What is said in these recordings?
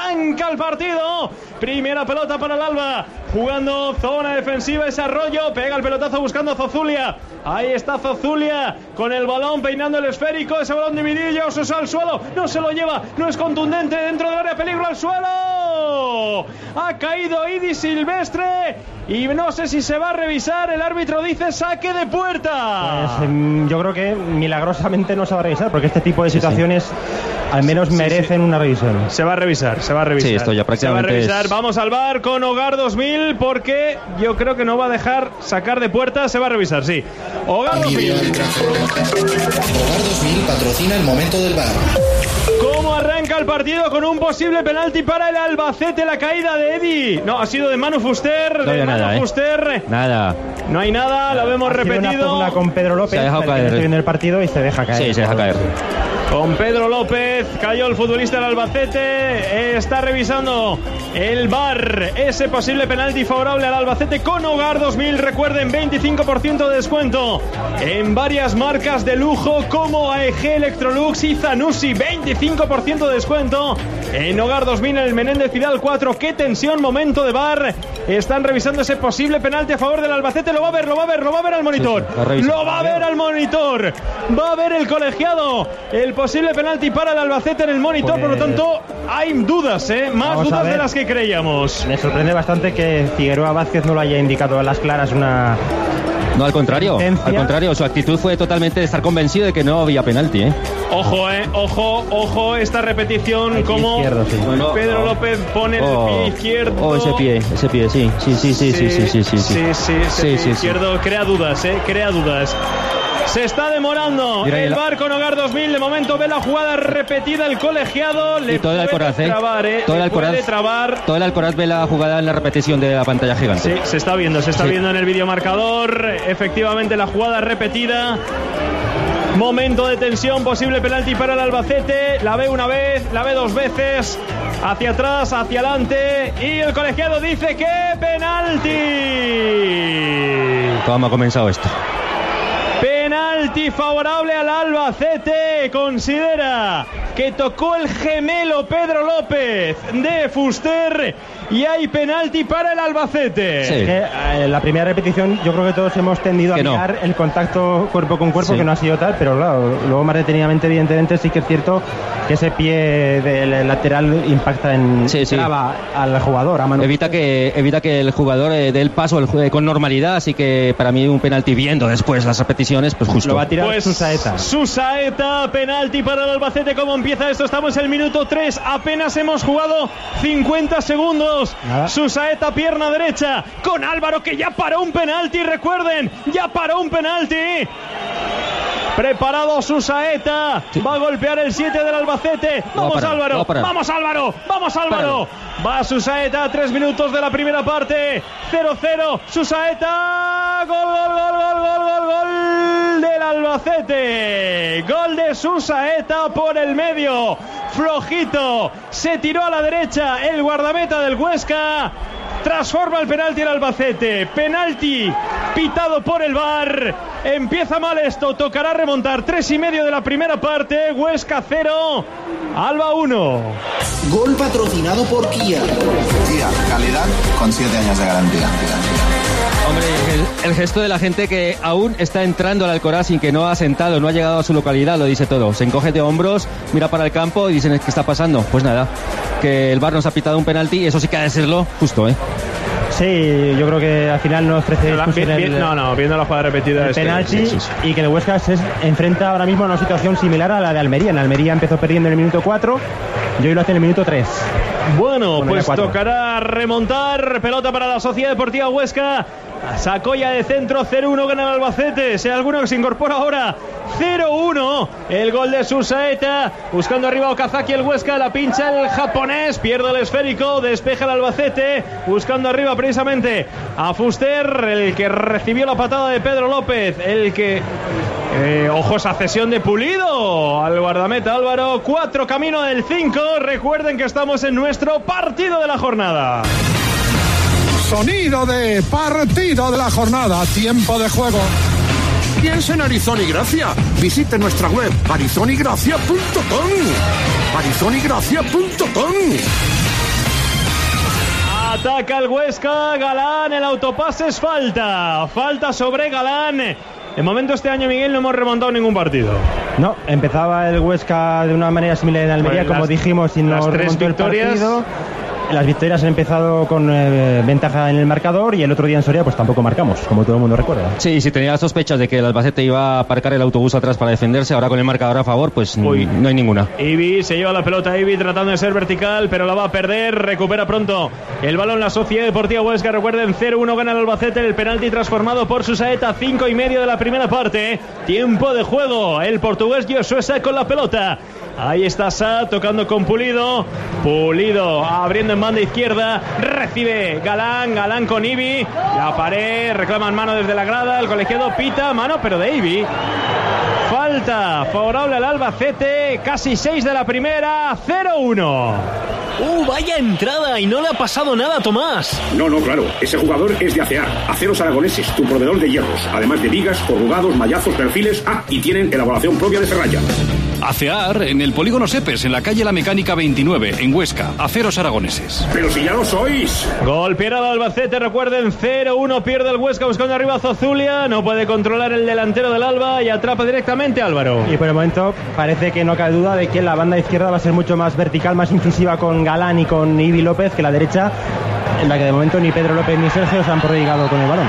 arranca el partido. Primera pelota para el Alba, jugando zona defensiva, ese Arroyo, pega el pelotazo buscando a Zozulia. Ahí está Zozulia con el balón peinando el esférico, ese balón dividido, se sale al suelo, no se lo lleva, no es contundente, dentro del área, peligro al suelo. Ha caído Idi Silvestre y no sé si se va a revisar, el árbitro dice saque de puerta. Pues, yo creo que milagrosamente no se va a revisar, porque este tipo de situaciones al menos merecen una revisión. Se va a revisar. Sí, esto ya prácticamente se va a revisar. Vamos al VAR con Hogar 2000 porque yo creo que no va a dejar sacar de puerta. Se va a revisar, sí. Hogar 2000. Hogar 2000 patrocina el momento del VAR. ¿Cómo arranca el partido con un posible penalti para el Albacete? La caída de Eddie. No, ha sido de Manu Fuster. No había nada, Fuster. Nada. No hay nada, lo vemos repetido. Una con Pedro López. Se ha dejado caer. Está viendo el partido y se deja caer. Sí, se deja caer. Con Pedro López cayó el futbolista del Albacete. Está revisando el VAR ese posible penalti favorable al Albacete con Hogar 2000. Recuerden, 25% de descuento en varias marcas de lujo como AEG, Electrolux y Zanussi. 25% de descuento en Hogar 2000 en el Menéndez Pidal 4. Qué tensión, momento de VAR. Están revisando ese posible penalti a favor del Albacete. Lo va a ver al monitor. Lo va a ver al monitor. Va a ver el colegiado. El posible penalti para el Albacete en el monitor, pues, por lo tanto hay dudas, más dudas de las que creíamos. Me sorprende bastante que Figueroa Vázquez no lo haya indicado a las claras una... No, al contrario, su actitud fue totalmente de estar convencido de que no había penalti, Ojo, esta repetición como izquierdo, sí. Pedro López pone el pie izquierdo. Ese pie, sí. Sí, izquierdo, crea dudas. Se está demorando el VAR con Hogar 2000. De momento ve la jugada repetida el colegiado. Le todo el Alcoraz, trabar, todo el Alcoraz ve la jugada en la repetición de la pantalla gigante. Sí, se está viendo en el videomarcador. Efectivamente la jugada repetida. Momento de tensión, posible penalti para el Albacete. La ve una vez, la ve dos veces. Hacia atrás, hacia adelante. Y el colegiado dice que penalti. ¿Cómo ha comenzado esto? Penalti favorable al Albacete. Considera que tocó el gemelo Pedro López de Fuster y hay penalti para el Albacete. Sí. La primera repetición yo creo que todos hemos tendido a mirar el contacto cuerpo con cuerpo, que no ha sido tal, pero claro, luego más detenidamente evidentemente sí que es cierto que ese pie del lateral impacta en traba al jugador, a mano. Evita que el jugador dé el paso con normalidad, así que para mí un penalti, viendo después las repeticiones, pues justo. Lo va a tirar Susaeta. Susaeta, penalti para el Albacete. ¿Cómo empieza esto? Estamos en el minuto 3, apenas hemos jugado 50 segundos. Nada. Susaeta, pierna derecha, con Álvaro, que ya paró un penalti, recuerden, ya paró un penalti. Preparado Susaeta, va a golpear el 7 del Albacete. Vamos Álvaro, vamos Álvaro. Va Susaeta, 3 minutos de la primera parte. 0-0, Susaeta, gol del Albacete. Gol de Susaeta por el medio, flojito, se tiró a la derecha el guardameta del Huesca. Transforma el penalti el Albacete. Penalti pitado por el VAR. Empieza mal esto. Tocará remontar. 3:30 de la primera parte. Huesca 0, Alba 1. Gol patrocinado por Kia. Kia, calidad con 7 años de garantía. Hombre, el gesto de la gente que aún está entrando al Alcoraz sin que no ha sentado, no ha llegado a su localidad, lo dice todo. Se encoge de hombros, mira para el campo y dicen, ¿qué está pasando? Pues nada, que el VAR nos ha pitado un penalti y eso sí que ha de serlo justo, Sí, yo creo que al final no ofrece viendo la jugada repetida el penalti, y que el Huesca se enfrenta ahora mismo a una situación similar a la de Almería. En Almería empezó perdiendo en el minuto 4 y hoy lo hace en el minuto 3. Bueno, pues tocará remontar. Pelota para la Sociedad Deportiva Huesca. Sacó ya de centro, 0-1 gana el Albacete. Si hay alguno que se incorpora ahora, 0-1. El gol de Susaeta. Buscando arriba Okazaki, el Huesca. La pincha el japonés. Pierde el esférico. Despeja el Albacete. Buscando arriba precisamente a Fuster, el que recibió la patada de Pedro López. El que... ojo, esa cesión de Pulido al guardameta Álvaro. 4 camino del 5. Recuerden que estamos en nuestro partido de la jornada. Sonido de partido de la jornada. Tiempo de juego. Piensa en Arizona y Gracia. Visite nuestra web arizonigracia.com. arizonigracia.com. Saca el Huesca, Galán, el autopase es falta. Falta sobre Galán. De momento este año, Miguel, no hemos remontado ningún partido. No, empezaba el Huesca de una manera similar en Almería, pues como dijimos, y no remontó el partido. Las victorias han empezado con ventaja en el marcador y el otro día en Soria pues tampoco marcamos, como todo el mundo recuerda. Sí, si tenía sospechas de que el Albacete iba a aparcar el autobús atrás para defenderse, ahora con el marcador a favor, pues no hay ninguna. Ibi se lleva la pelota, Ibi tratando de ser vertical, pero la va a perder, recupera pronto el balón la Sociedad Deportiva Huesca. Recuerden, 0-1 gana el Albacete, el penalti transformado por Susaeta, 5:30 de la primera parte. Tiempo de juego, el portugués Josué Sá con la pelota. Ahí está Sá tocando con Pulido. Pulido abriendo en banda izquierda. Recibe Galán con Ibi. La pared, reclaman mano desde la grada. El colegiado pita, mano pero de Ibi. Falta favorable al Albacete. Casi 6 de la primera. 0-1. Vaya entrada, y no le ha pasado nada a Tomás. No, claro, ese jugador es de ACEAR, Aceros Aragoneses, tu proveedor de hierros, además de vigas, corrugados, mallazos, perfiles, y tienen elaboración propia de Serralla. ACEAR en el polígono Sepes, en la calle La Mecánica 29, en Huesca. Aceros Aragoneses. Pero si ya lo sois. Gol pierde el Albacete, recuerden, 0-1 pierde el Huesca buscando arriba a Zozulia. No puede controlar el delantero del Alba y atrapa directamente a Álvaro. Y por el momento parece que no cabe duda de que la banda izquierda va a ser mucho más vertical, más incisiva con Galán y con Ibi López que la derecha, en la que de momento ni Pedro López ni Sergio se han prodigado con el balón.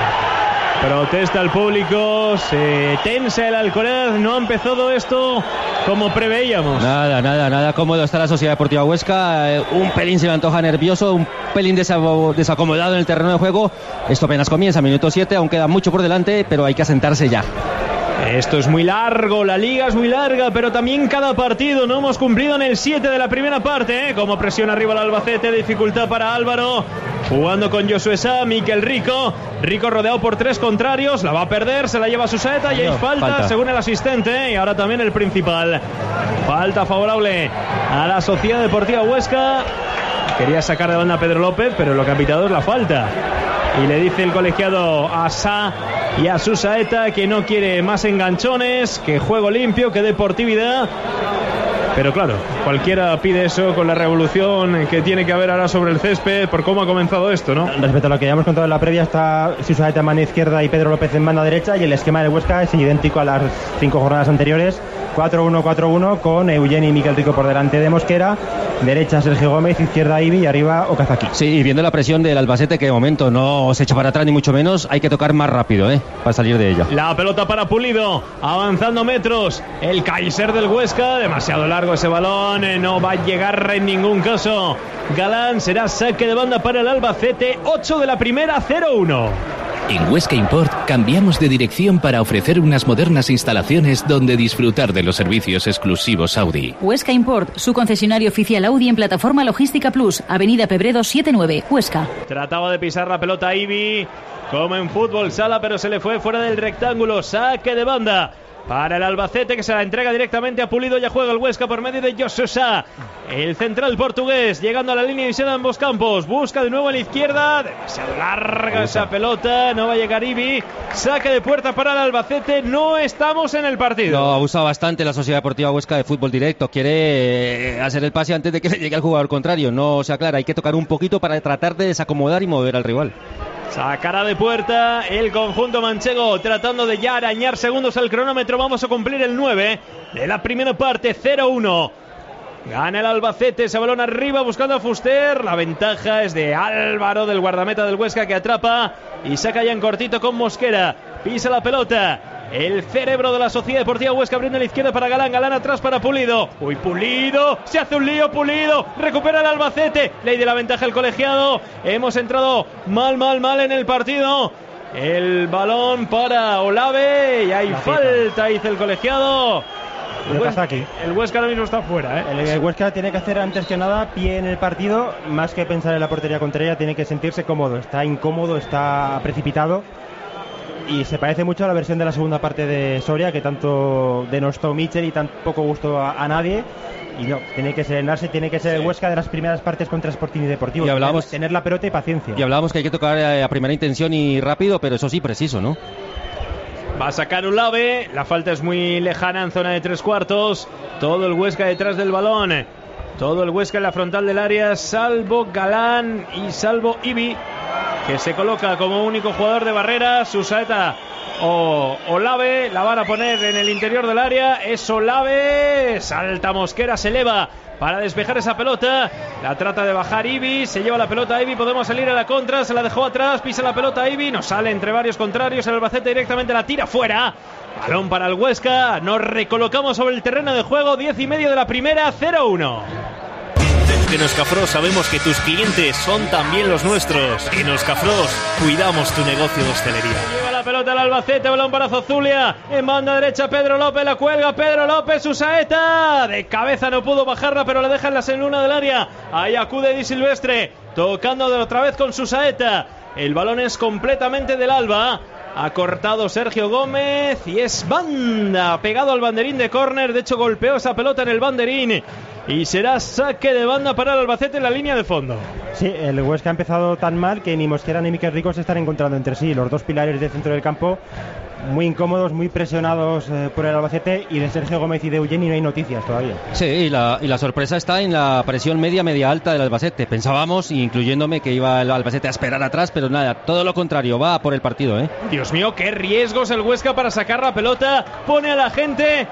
Protesta el público, se tensa el Alcoraz, no ha empezado esto como preveíamos. Nada cómodo está la Sociedad Deportiva Huesca, un pelín se me antoja nervioso, un pelín desacomodado en el terreno de juego. Esto apenas comienza, minuto 7, aún queda mucho por delante, pero hay que asentarse ya. Esto es muy largo, la liga es muy larga, pero también cada partido. No hemos cumplido en el 7 de la primera parte, Como presión arriba el Albacete, dificultad para Álvaro. Jugando con Josué Sá, Miquel Rico rodeado por 3 contrarios, la va a perder, se la lleva Susaeta y hay falta según el asistente, y ahora también el principal. Falta favorable a la Sociedad Deportiva Huesca. Quería sacar de banda a Pedro López, pero lo que ha pitado es la falta. Y le dice el colegiado a Sá y a Susaeta que no quiere más enganchones, que juego limpio, que deportividad. Pero claro, cualquiera pide eso con la revolución que tiene que haber ahora sobre el césped por cómo ha comenzado esto, ¿no? Respecto a lo que ya hemos contado en la previa, está Susaeta en banda izquierda y Pedro López en banda derecha, y el esquema de Huesca es idéntico a las 5 jornadas anteriores. 4-1-4-1 con Eugeni y Miquel Rico por delante de Mosquera, derecha Sergio Gómez, izquierda Ibi y arriba Okazaki. Sí, y viendo la presión del Albacete, que de momento no se echa para atrás ni mucho menos, hay que tocar más rápido, para salir de ella. La pelota para Pulido, avanzando metros, el Kaiser del Huesca, demasiado largo ese balón, no va a llegar en ningún caso. Galán, será saque de banda para el Albacete, 8 de la primera, 0-1. En Huesca Import cambiamos de dirección para ofrecer unas modernas instalaciones donde disfrutar de los servicios exclusivos Audi. Huesca Import, su concesionario oficial Audi en Plataforma Logística Plus, Avenida Pebredo 79, Huesca. Trataba de pisar la pelota Ibi, como en fútbol sala, pero se le fue fuera del rectángulo. Saque de banda para el Albacete, que se la entrega directamente a Pulido. Ya juega el Huesca por medio de Josué Sá, el central portugués, llegando a la línea de visión de ambos campos. Busca de nuevo a la izquierda, demasiado larga esa pelota, no va a llegar Ibi. Saque de puerta para el Albacete, no estamos en el partido. No, abusa bastante la Sociedad Deportiva Huesca de fútbol directo, quiere hacer el pase antes de que le llegue al jugador contrario, no se aclara, hay que tocar un poquito para tratar de desacomodar y mover al rival. Sacará de puerta el conjunto manchego, tratando de ya arañar segundos al cronómetro. Vamos a cumplir el 9 de la primera parte, 0-1. Gana el Albacete, ese balón arriba buscando a Fuster. La ventaja es de Álvaro, del guardameta del Huesca, que atrapa y saca ya en cortito con Mosquera. Pisa la pelota. El cerebro de la Sociedad Deportiva Huesca, abriendo a la izquierda para Galán atrás para Pulido. Pulido, se hace un lío Pulido, recupera el Albacete, ley de la ventaja el colegiado. Hemos entrado mal en el partido. El balón para Olave y hay falta, dice el colegiado. El Huesca ahora mismo está fuera, El Huesca tiene que hacer antes que nada pie en el partido, más que pensar en la portería contraria, tiene que sentirse cómodo. Está incómodo, está precipitado. Y se parece mucho a la versión de la segunda parte de Soria, que tanto denostó Michel y tan poco gustó a nadie. Y no, tiene que serenarse, tiene que ser el Huesca de las primeras partes contra Sporting y Deportivo. Y hablábamos, tener la pelota y paciencia. Y hablábamos que hay que tocar a primera intención y rápido, pero eso sí, preciso, ¿no? Va a sacar un Lave, la falta es muy lejana en zona de 3/4. Todo el Huesca detrás del balón. Todo el Huesca en la frontal del área, salvo Galán y salvo Ibi, que se coloca como único jugador de barrera. Susaeta o Olave la van a poner en el interior del área. Es Olave, salta Mosquera, se eleva para despejar esa pelota, la trata de bajar Ibi, se lleva la pelota Ibi, podemos salir a la contra, se la dejó atrás, pisa la pelota Ibi, nos sale entre varios contrarios, el Albacete directamente la tira fuera. Balón para el Huesca, nos recolocamos sobre el terreno de juego, 10:30 de la primera, 0-1. En Oscafros sabemos que tus clientes son también los nuestros. En Oscafros cuidamos tu negocio de hostelería. Llega la pelota al Albacete, balón para Zozulia. En banda derecha Pedro López, la cuelga Pedro López, su saeta. De cabeza no pudo bajarla, pero la deja en la luna del área. Ahí acude Di Silvestre, tocando de otra vez con su saeta. El balón es completamente del Alba. Ha cortado Sergio Gómez y es banda, pegado al banderín de córner. De hecho golpeó esa pelota en el banderín y será saque de banda para el Albacete en la línea de fondo. Sí, el Huesca ha empezado tan mal que ni Mosquera ni Miquel Rico se están encontrando entre sí. Los dos pilares del centro del campo muy incómodos, muy presionados por el Albacete, y de Sergio Gómez y de Eugeni no hay noticias todavía. Sí, y la sorpresa está en la presión media alta del Albacete. Pensábamos, incluyéndome, que iba el Albacete a esperar atrás, pero nada, todo lo contrario, va por el partido, ¿eh? Dios mío, qué riesgos el Huesca para sacar la pelota, pone a la gente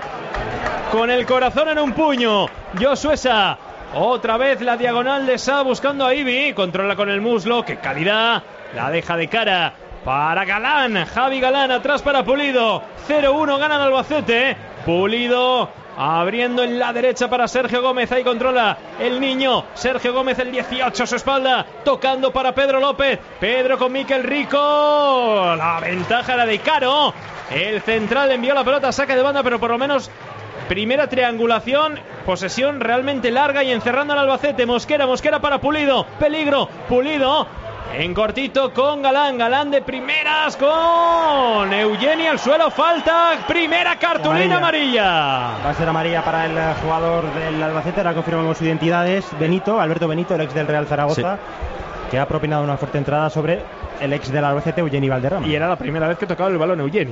con el corazón en un puño. Josuesa, otra vez la diagonal de Sa buscando a Ibi, controla con el muslo, qué calidad, la deja de cara para Galán, Javi Galán, atrás para Pulido. 0-1 ganan Albacete. Pulido abriendo en la derecha para Sergio Gómez, ahí controla el niño Sergio Gómez, el 18 a su espalda, tocando para Pedro López, Pedro con Miquel Rico, la ventaja era de Caro, el central envió la pelota, saque de banda, pero por lo menos primera triangulación, posesión realmente larga y encerrando al Albacete. Mosquera para Pulido, peligro, Pulido en cortito con Galán de primeras con Eugeni al suelo, falta, primera cartulina amarilla. Va a ser amarilla para el jugador del Albacete, ahora confirmamos su identidad, es Alberto Benito, el ex del Real Zaragoza, sí, que ha propinado una fuerte entrada sobre el ex del Albacete, Eugeni Valderrama. Y era la primera vez que tocaba el balón Eugeni,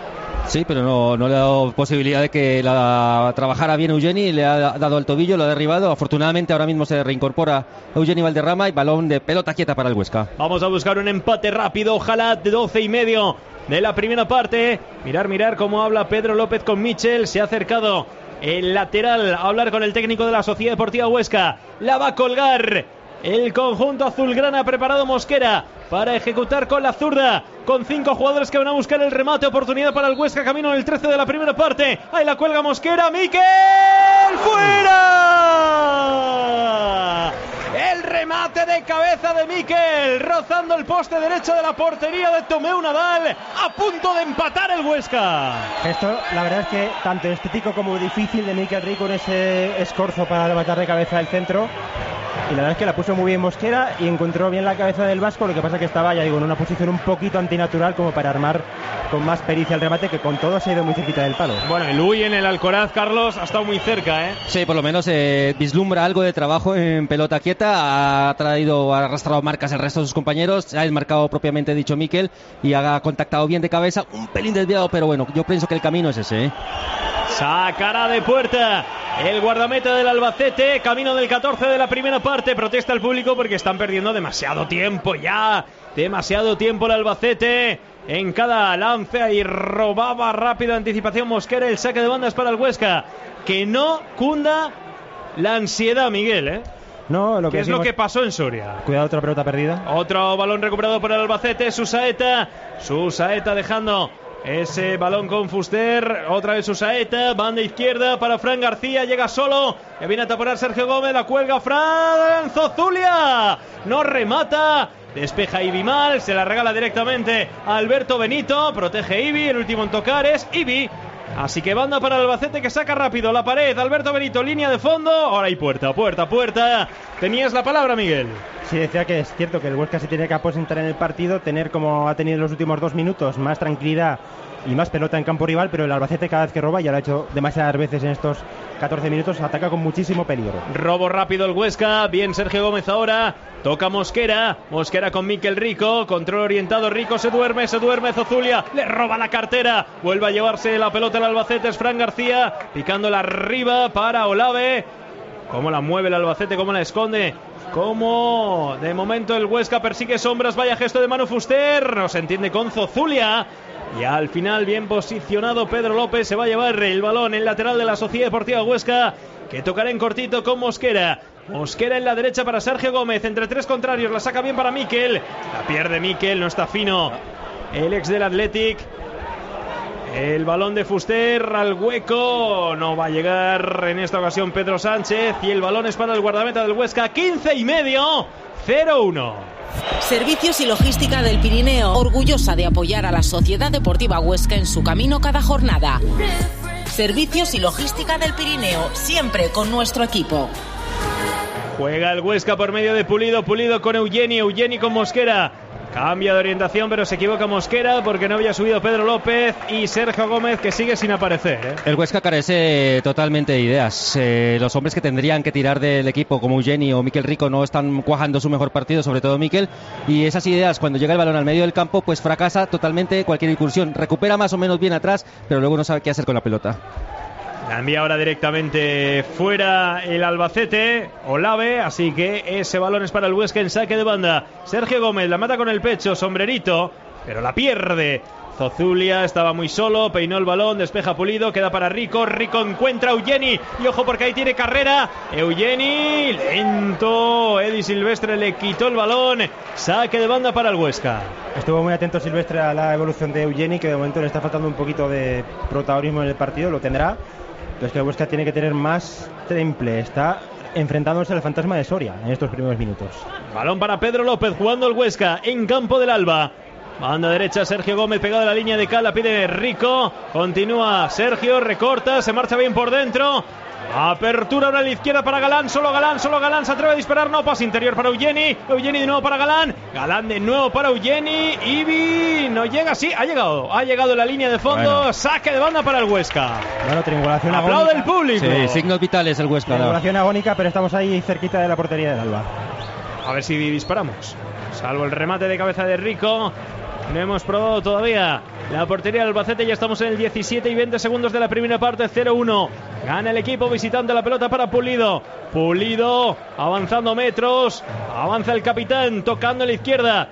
Sí, pero no le ha dado posibilidad de que la trabajara bien Eugeni, le ha dado al tobillo, lo ha derribado. Afortunadamente ahora mismo se reincorpora Eugeni Valderrama y balón de pelota quieta para el Huesca. Vamos a buscar un empate rápido, ojalá, de 12:30 de la primera parte. Mirar cómo habla Pedro López con Michel, se ha acercado el lateral a hablar con el técnico de la Sociedad Deportiva Huesca, la va a colgar el conjunto azulgrana, preparado Mosquera para ejecutar con la zurda, con 5 jugadores que van a buscar el remate, oportunidad para el Huesca, camino del 13 de la primera parte, ahí la cuelga Mosquera, Miquel, ¡fuera! El remate de cabeza de Miquel, rozando el poste derecho de la portería de Tomeu Nadal, a punto de empatar el Huesca. Esto, la verdad es que tanto estético como difícil de Miquel Rico en ese escorzo para levantar de cabeza el centro. Y la verdad es que la puso muy bien Mosquera y encontró bien la cabeza del vasco, lo que pasa que estaba, ya digo, en una posición un poquito antinatural como para armar con más pericia el remate, que con todo se ha ido muy cerquita del palo. Bueno, el Uy en el Alcoraz, Carlos, ha estado muy cerca, ¿eh? Sí, por lo menos vislumbra algo de trabajo en pelota quieta, ha arrastrado marcas el resto de sus compañeros, ha desmarcado propiamente dicho Miquel y ha contactado bien de cabeza, un pelín desviado, pero bueno, yo pienso que el camino es ese, ¿eh? Sacará de puerta el guardameta del Albacete, camino del 14 de la primera parte. Protesta el público porque están perdiendo demasiado tiempo ya, demasiado tiempo el Albacete en cada lance, y robaba rápida anticipación Mosquera. El saque de bandas para el Huesca, que no cunda la ansiedad, Miguel, ¿eh? No, lo que ¿Qué es lo que pasó en Soria? Cuidado, otra pelota perdida. Otro balón recuperado por el Albacete, Susaeta dejando ese balón con Fuster, otra vez Susaeta, banda izquierda para Fran García, llega solo, que viene a taponar Sergio Gómez, la cuelga Fran, Zozulia, no remata, despeja Ibi mal, se la regala directamente a Alberto Benito, protege Ibi, el último en tocar es Ibi. Así que banda para el Albacete, que saca rápido la pared, Alberto Benito, línea de fondo, ahora hay puerta. Tenías la palabra, Miguel. Sí, decía que es cierto que el Huesca se tiene que aposentar en el partido, tener, como ha tenido en los últimos 2 minutos, más tranquilidad y más pelota en campo rival, pero el Albacete cada vez que roba, ya lo ha hecho demasiadas veces en estos 14 minutos, ataca con muchísimo peligro. Robo rápido el Huesca, bien Sergio Gómez ahora, toca Mosquera con Miquel Rico, control orientado, Rico se duerme Zozulia, le roba la cartera, vuelve a llevarse la pelota el Albacete, es Fran García, picándola arriba para Olave. Cómo la mueve el Albacete, cómo la esconde. Cómo de momento el Huesca persigue sombras. Vaya gesto de Manu Fuster. No se entiende con Zozulia. Y al final, bien posicionado Pedro López. Se va a llevar el balón el lateral de la Sociedad Deportiva Huesca, que tocará en cortito con Mosquera. Mosquera en la derecha para Sergio Gómez. Entre tres contrarios. La saca bien para Miquel. La pierde Miquel. No está fino el ex del Athletic. El balón de Fuster al hueco. No va a llegar en esta ocasión Pedro Sánchez. Y el balón es para el guardameta del Huesca. 15,5. 0-1. Servicios y Logística del Pirineo. Orgullosa de apoyar a la Sociedad Deportiva Huesca en su camino cada jornada. Servicios y Logística del Pirineo. Siempre con nuestro equipo. Juega el Huesca por medio de Pulido. Pulido con Eugeni. Eugeni con Mosquera. Cambia de orientación, pero se equivoca Mosquera porque no había subido Pedro López y Sergio Gómez, que sigue sin aparecer. El Huesca carece totalmente de ideas. Los hombres que tendrían que tirar del equipo, como Eugeni o Miquel Rico, no están cuajando su mejor partido, sobre todo Miquel. Y esas ideas, cuando llega el balón al medio del campo, pues fracasa totalmente cualquier incursión. Recupera más o menos bien atrás, pero luego no sabe qué hacer con la pelota. La envía ahora directamente fuera el Albacete, Olave, así que ese balón es para el Huesca en saque de banda. Sergio Gómez la mata con el pecho, sombrerito, pero la pierde. Zozulia estaba muy solo, peinó el balón, despeja Pulido, queda para Rico. Rico encuentra a Eugeni y ojo porque ahí tiene carrera. Eugeni, lento. Eddie Silvestre le quitó el balón. Saque de banda para el Huesca. Estuvo muy atento Silvestre a la evolución de Eugeni, que de momento le está faltando un poquito de protagonismo en el partido, lo tendrá. Entonces que el Huesca tiene que tener más temple. Está enfrentándose al fantasma de Soria en estos primeros minutos. Balón para Pedro López, jugando el Huesca en campo del Alba. Banda derecha, Sergio Gómez pegado a la línea de cal, la pide Rico. Continúa Sergio, recorta, se marcha bien por dentro. Apertura ahora a la izquierda para Galán, solo Galán, se atreve a disparar, no, pase interior para Eugeni. Eugeni de nuevo para Galán, Galán de nuevo para Eugeni. Ibi no llega, sí, ha llegado en la línea de fondo. Bueno. Saque de banda para el Huesca. Bueno, triangulación agónica. Aplaude el público. Sí, signos vitales el Huesca. Triangulación agónica, pero estamos ahí cerquita de la portería del Alba. A ver si disparamos. Salvo el remate de cabeza de Rico, no hemos probado todavía la portería del Albacete. Ya estamos en el 17 y 20 segundos de la primera parte. 0-1. Gana el equipo visitante, la pelota para Pulido. Pulido avanzando metros. Avanza el capitán tocando a la izquierda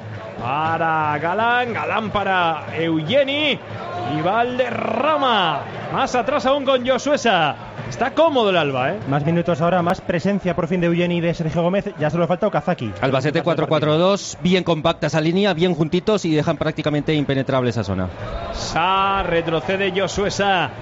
para Galán. Galán para Eugeni. Y Valderrama más atrás aún con Josuesa. Está cómodo el Alba, Más minutos ahora, más presencia por fin de Eugeni y de Sergio Gómez. Ya solo falta Okazaki. Albacete 4-4-2, bien compacta esa línea, bien juntitos y dejan prácticamente impenetrable esa zona. Retrocede Josuesa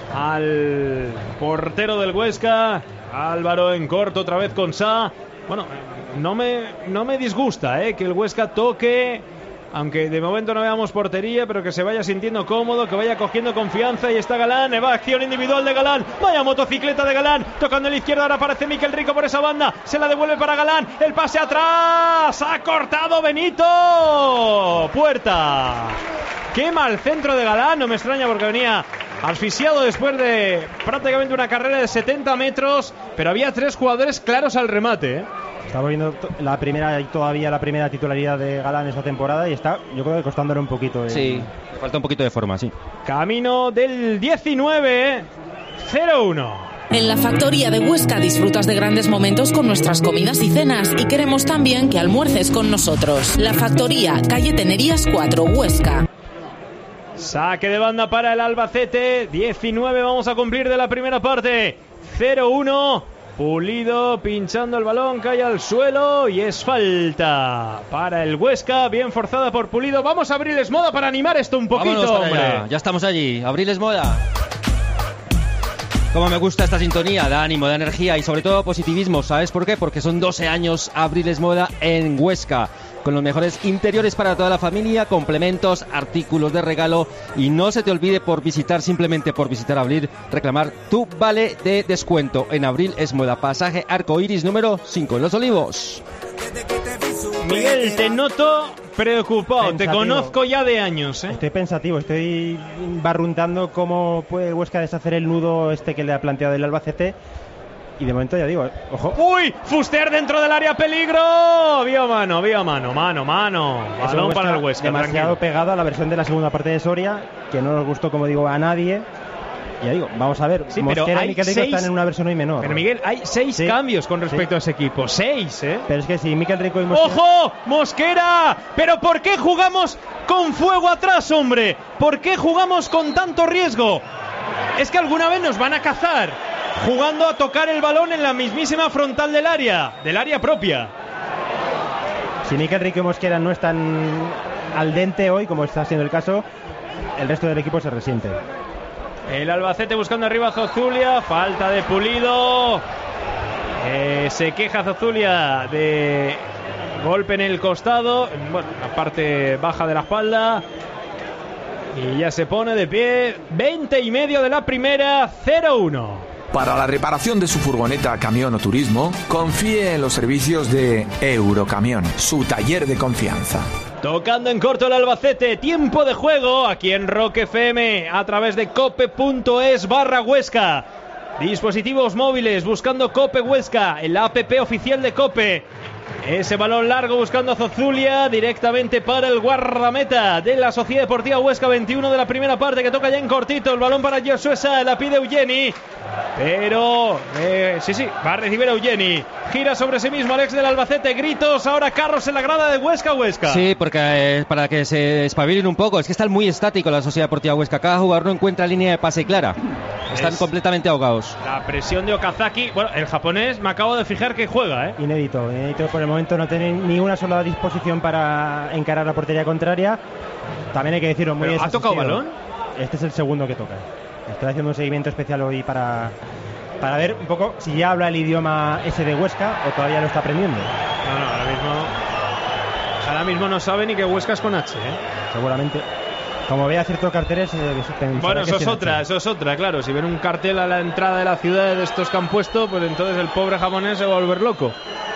al portero del Huesca. Álvaro en corto otra vez con Sa. Bueno, no me disgusta que el Huesca toque, aunque de momento no veamos portería, pero que se vaya sintiendo cómodo, que vaya cogiendo confianza. Y está Galán, va acción individual de Galán, vaya motocicleta de Galán, tocando a la izquierda, ahora aparece Miquel Rico por esa banda, se la devuelve para Galán, el pase atrás, ha cortado Benito, puerta. Qué mal centro de Galán, no me extraña porque venía asfixiado después de prácticamente una carrera de 70 metros, pero había tres jugadores claros al remate, Estaba viendo la primera titularidad de Galán esta temporada y está, yo creo que costándole un poquito. Sí, le falta un poquito de forma, sí. Camino del 19, 0-1. En la factoría de Huesca disfrutas de grandes momentos con nuestras comidas y cenas y queremos también que almuerces con nosotros. La factoría, calle Tenerías 4, Huesca. Saque de banda para el Albacete, 19 vamos a cumplir de la primera parte, 0-1. Pulido pinchando el balón, cae al suelo y es falta para el Huesca, bien forzada por Pulido. Vamos a Abriles Moda para animar esto un poquito, hombre. Ya estamos allí, Abriles Moda. Como me gusta esta sintonía, da ánimo, da energía y sobre todo positivismo. ¿Sabes por qué? Porque son 12 años Abriles Moda en Huesca, con los mejores interiores para toda la familia, complementos, artículos de regalo. Y no se te olvide, simplemente por visitar Abril, reclamar tu vale de descuento en Abril es Moda, pasaje Arco Iris número 5 en Los Olivos. Miguel, te noto preocupado, pensativo. Te conozco ya de años, Estoy pensativo, estoy barruntando cómo puede el Huesca deshacer el nudo que le ha planteado el Albacete. Y de momento ya digo, ojo. ¡Uy! Fuster dentro del área, peligro. Vía mano. Balón para el Huesca. Demasiado pegado a la versión de la segunda parte de Soria, que no nos gustó, como digo, a nadie. Ya digo, vamos a ver. Sí, Mosquera y Miquel Rico están en una versión hoy menor. Pero Miguel, hay 6 cambios con respecto a ese equipo. 6, ¿eh? Pero es que si Miquel Rico y Mosquera... ¡Ojo! ¡Mosquera! ¿Pero por qué jugamos con fuego atrás, hombre? ¿Por qué jugamos con tanto riesgo? Es que alguna vez nos van a cazar jugando a tocar el balón en la mismísima frontal del área propia. Si Miquel Rico y Mosquera no están al dente hoy, como está siendo el caso, el resto del equipo se resiente. El Albacete buscando arriba a Zozulia, falta de Pulido. Se queja Zozulia de golpe en el costado, bueno, la parte baja de la espalda. Y ya se pone de pie. 20 y medio de la primera, 0-1. Para la reparación de su furgoneta, camión o turismo, confíe en los servicios de Eurocamión, su taller de confianza. Tocando en corto el Albacete, tiempo de juego aquí en Rock FM a través de cope.es/Huesca. Dispositivos móviles buscando Cope Huesca, el app oficial de Cope. Ese balón largo buscando a Zozulia directamente para el guardameta de la Sociedad Deportiva Huesca. 21 de la primera parte, que toca ya en cortito. El balón para Josué Sá, la pide Eugeni. Pero sí, va a recibir a Eugeni. Gira sobre sí mismo Alex del Albacete. Gritos ahora, carros en la grada de Huesca. Sí, porque para que se espabilen un poco. Es que están muy estáticos la Sociedad Deportiva Huesca. Cada jugador no encuentra línea de pase clara. Están completamente ahogados. La presión de Okazaki. Bueno, el japonés me acabo de fijar que juega, Inédito por el momento. No tiene ni una sola disposición para encarar la portería contraria. También hay que decirlo, muy ¿Ha tocado balón? Este es el segundo que toca. Estoy haciendo un seguimiento especial hoy para ver un poco si ya habla el idioma ese de Huesca o todavía lo está aprendiendo. No, ahora mismo no sabe ni que Huesca es con H, Seguramente. Como vea ciertos carteles... Bueno, eso es otra, claro. Si ven un cartel a la entrada de la ciudad de estos que han puesto, pues entonces el pobre japonés se va a volver loco.